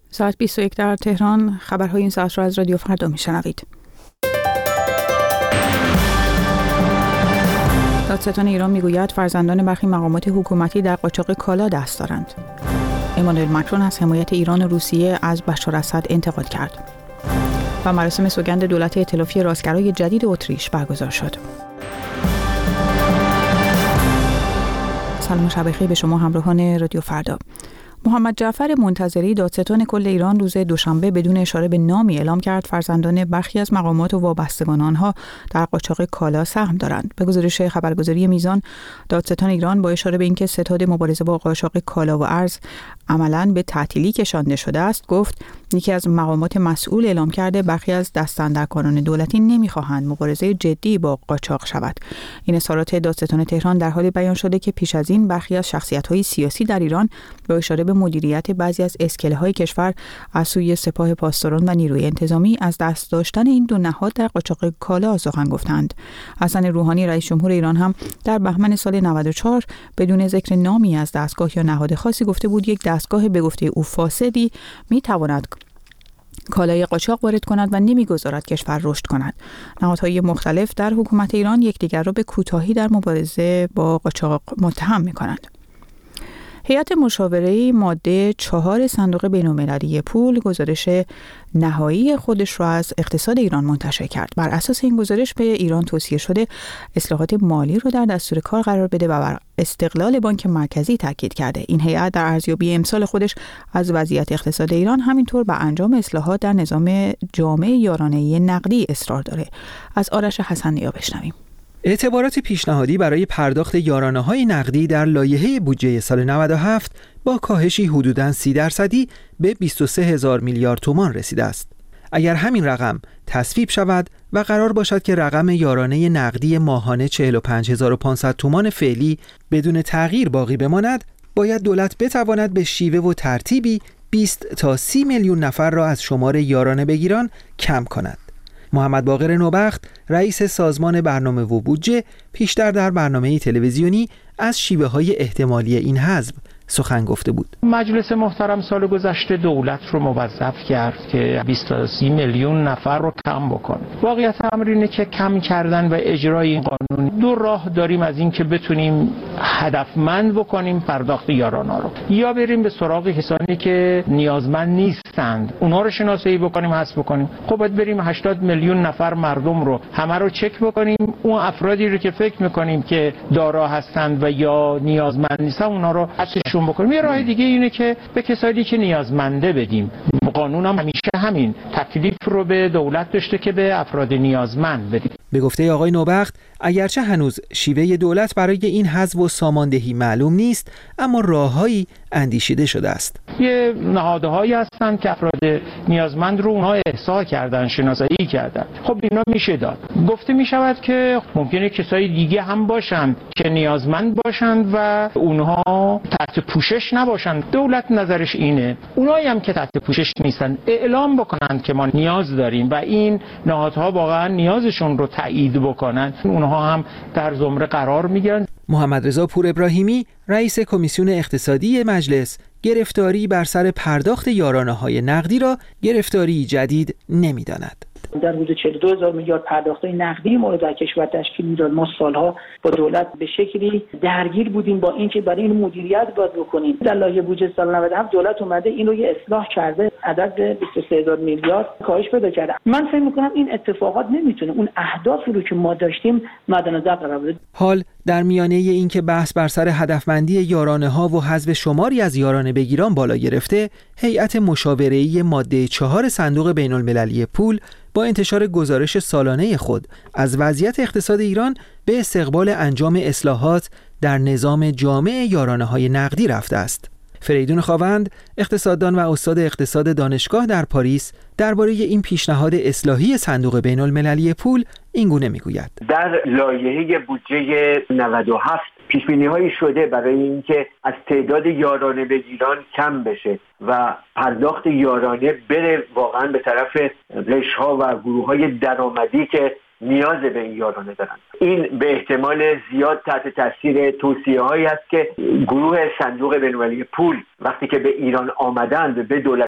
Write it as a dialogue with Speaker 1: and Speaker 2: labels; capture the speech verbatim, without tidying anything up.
Speaker 1: ساعت بیست و یک در تهران. خبرهای این ساعت را از رادیو فردا میشنوید. دادستان ایران میگوید فرزندان برخی مقامات حکومتی در قاچاق کالا دست دارند. امانوئل ماکرون از حمایت ایران و روسیه از بشار اسد انتقاد کرد. و مراسم سوگند دولت ائتلافی راستگرای جدید اتریش برگزار شد. سلام و شب بخیر به شما همراهان رادیو فردا. محمد جعفر منتظری دادستان کل ایران روز دوشنبه بدون اشاره به نامی اعلام کرد فرزندان برخی از مقامات و وابستگان آنها در قاچاق کالا سهم دارند. به گزارش خبرگزاری میزان، دادستان ایران با اشاره به اینکه ستاد مبارزه با قاچاق کالا و ارز عملاً به تعطیلی کشانده شده است، گفت یکی از مقامات مسئول اعلام کرده برخی از دستاندرکاران دولتی نمی‌خواهند مبارزه جدی با قاچاق شود. این اظهارات دادستان تهران در حالی بیان شده که پیش از این برخی از شخصیت‌های سیاسی در ایران با اشاره به مدیریت بعضی از اسکله‌های کشور از سوی سپاه پاسداران و نیروی انتظامی از دست داشتن این دو نهاد در قاچاق کالا سخن گفتند. حسن روحانی رئیس جمهور ایران هم در بهمن سال نود و چهار بدون ذکر نامی از دستگاه یا نهاد خاصی گفته بود یک دستگاه به گفته او فاسدی می‌تواند کالای قاچاق وارد کند و نمی‌گذارد کشور رشد کند. نهادهای مختلف در حکومت ایران یکدیگر را به کوتاهی در مبارزه با قاچاق متهم می‌کنند. هیئت مشاوره ماده چهار صندوق بین‌المللی پول گزارش نهایی خودش را از اقتصاد ایران منتشر کرد. بر اساس این گزارش به ایران توصیه شده اصلاحات مالی را در دستور کار قرار بده و بر استقلال بانک مرکزی تاکید کرده. این هیئت در ارزیابی امسال خودش از وضعیت اقتصاد ایران همینطور به انجام اصلاحات در نظام جامع یارانه‌ای نقدی اصرار داره. از آرش حسن‌نیا بشنویم.
Speaker 2: اعتبارات پیشنهادی برای پرداخت یارانه‌های نقدی در لایحه بودجه سال نود و هفت با کاهشی حدوداً سی درصدی به بیست و سه هزار میلیارد تومان رسیده است. اگر همین رقم تصویب شود و قرار باشد که رقم یارانه نقدی ماهانه چهل و پنج هزار و پانصد تومان فعلی بدون تغییر باقی بماند، باید دولت بتواند به شیوه و ترتیبی بیست تا سی میلیون نفر را از شمار یارانه بگیران کم کند. محمد باقر نوبخت رئیس سازمان برنامه و بودجه پیشتر در برنامه تلویزیونی از شیوه‌های احتمالی این حذف سخن گفته بود.
Speaker 3: مجلس محترم سال گذشته دولت رو موظف کرد که بیست تا سی میلیون نفر رو کم بکنه. واقعیت امر اینه که کم کردن و اجرای این قانون دو راه داریم از این که بتونیم هدفمند بکنیم پرداخت یارانه رو، یا بریم به سراغ کسانی که نیازمند نیستند اونها رو شناسایی بکنیم حذف بکنیم. خب باید بریم هشتاد میلیون نفر مردم رو همه رو چک بکنیم، اون افرادی رو که فکر میکنیم که دارا هستند و یا نیازمند نیستن اونها رو حذفشون بکنیم. یه راه دیگه اینه که به کسایی که نیازمنده بدیم. قانون هم همیشه همین تکلیف رو به دولت داشته که به افراد نیازمند بدیم.
Speaker 2: به گفته آقای نوبخت اگرچه هنوز شیوه دولت برای این حذف و ساماندهی معلوم نیست، اما راههایی اندیشیده شده است.
Speaker 3: یه نهادهایی هستن که افراد نیازمند رو اونها احصا کردن، شناسایی کردن. خب اینا میشه داد. گفته میشود که ممکنه کسای دیگه هم باشن که نیازمند باشند و اونها تحت پوشش نباشن. دولت نظرش اینه اونایی هم که تحت پوشش نیستن اعلام بکنن که ما نیاز داریم و این نهادها واقعا نیازشون رو تایید بکنن، اونها هم در زمره قرار میگیرن.
Speaker 2: محمد رضا پور ابراهیمی رئیس کمیسیون اقتصادی مجلس گرفتاری بر سر پرداخت یارانه‌های نقدی را گرفتاری جدید نمی‌داند.
Speaker 4: در حدود چهل و دو هزار میلیارد پرداخت‌های نقدی مورد در کشور تشکیل میداد. ما سالها با دولت به شکلی درگیر بودیم با اینکه برای این مدیریت باید بکنیم. در لایحه بودجه سال نود و هفت دولت اومده اینو یه اصلاح کرده، عدد بیست و سه هزار میلیارد کاهش پیدا کرده. من فکر می‌کنم این اتفاقات نمیتونه اون اهدافی رو که ما داشتیم مد نظر قرار بده.
Speaker 2: حال در میانه این که بحث بر سر هدفمندی یارانه‌ها و حذف شماری از یارانه بگیران بالا گرفته، هیئت مشاوره‌ای ماده چهار صندوق بین‌المللی پول با انتشار گزارش سالانه خود از وضعیت اقتصاد ایران به استقبال انجام اصلاحات در نظام جامع یارانه‌های نقدی رفته است. فریدون خاوند، اقتصاددان و استاد اقتصاد دانشگاه در پاریس، درباره این پیشنهاد اصلاحی صندوق بین‌المللی پول اینگونه میگوید:
Speaker 5: در لایحه بودجه نود و هفت پیش‌بینی‌هایی شده برای اینکه از تعداد یارانه بگیران کم بشه و پرداخت یارانه بره واقعا به طرف قشرها و گروه‌های درآمدی که نیاز به این یارانه دارن. این به احتمال زیاد تحت تاثیر توصیه‌هایی است که گروه صندوق بین‌المللی پول وقتی که به ایران آمدند به دولت